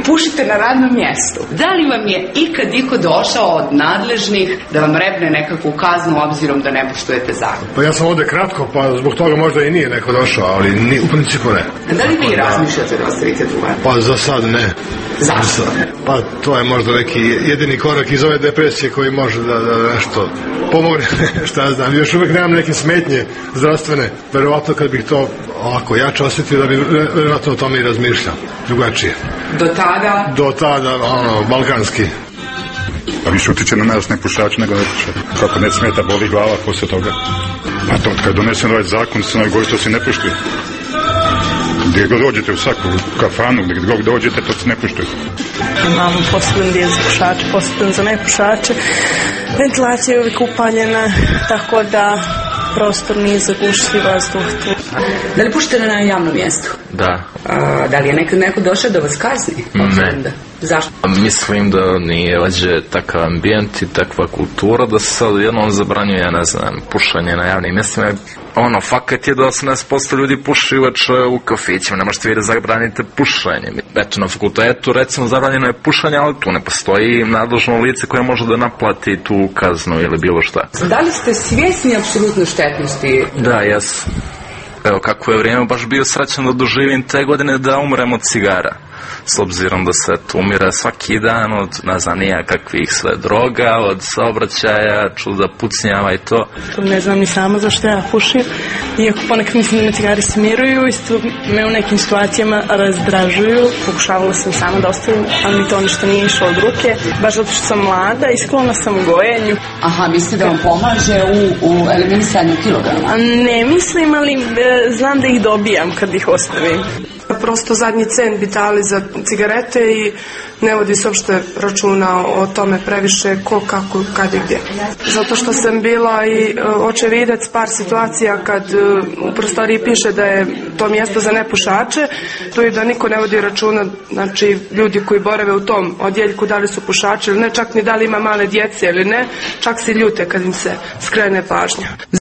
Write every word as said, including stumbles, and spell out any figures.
pušite na radnom mjestu. Da li vam je ikad iko došao od nadležnih da vam rebne nekakvu kaznu obzirom da ne poštujete zakon? Pa ja sam ovde kratko, pa zbog toga možda i nije neko došao, ali ni, u principu ne. Da li vi razmišljate da ostavite duvan? Pa za sad ne. Zašto? Pa to je možda neki jedini korak iz ove depresije koji može da, da nešto pomogne, šta ja znam. Još uvek nemam neke smetnje zdravstvene. Verovatno kad bih to ovako jače osjetio da bi verovatno o tome i razmišljao. Drugačije. Do tada? Do tada, ono, balkanski. Pa više utiče na nas nepušač nego nepušač. Kako ne smeta, boli glava posle toga. A to kad donesen ovaj zakon, se najgore to se ne puštuje. Gdje god dođete u svaku kafanu, gdje god dođete, to se ne puštuje. Imamo posebno dio za pušače, posebno za nepušače. Ventilacija je uvijek upaljena, tako da prostor nije zagušiti vazduh tu. Da li pušite na javnom mjestu? Da. A, da li je nekad neko došao da vas kazni? Ne. Da. Zašto? Mislim da nije vađe takav ambijent i takva kultura da se sad jednom zabranjuje, ne znam, pušanje na javnim mjestima. Ono, fakat je da osamnaest posto ljudi puši uveče u kafićima, ne možete vi da zabranite pušanje. Eto, na fakultetu recimo zabranjeno je pušanje, ali tu ne postoji nadležno lice koje može da naplati tu kaznu ili bilo šta. Da li ste svjesni apsolutno štetnosti? Da, jesu. Evo, kako je vrijeme baš bio srećan da doživim te godine da umrem od cigara. S obzirom da se tu umire svaki dan od, ne znam, nija kakvih sve droga, od saobraćaja, čuda pucnjava i to. Ne znam ni sama zašto ja pušim. Iako ponekad mislim da me cigari smiruju, isto me u nekim situacijama razdražuju. Pokušavala sam sama da ostavim, ali mi to ništa nije išlo od ruke. Baš zato što sam mlada i sklona sam gojenju. Aha, mislite da vam pomaže u, u eliminisanju kilograma? Ne mislim, ali e, znam da ih dobijam kad ih ostavim. Prosto zadnji cent bi dali za cigarete i ne vodi se uopšte računa o tome previše ko, kako, kad i gdje. Zato što sam bila i očevidac par situacija kad u prostoriji piše da je to mjesto za nepušače, to je da niko ne vodi računa, znači ljudi koji borave u tom odjeljku da li su pušači ili ne, čak ni da li ima male djece ili ne, čak se ljute kad im se skrene pažnja.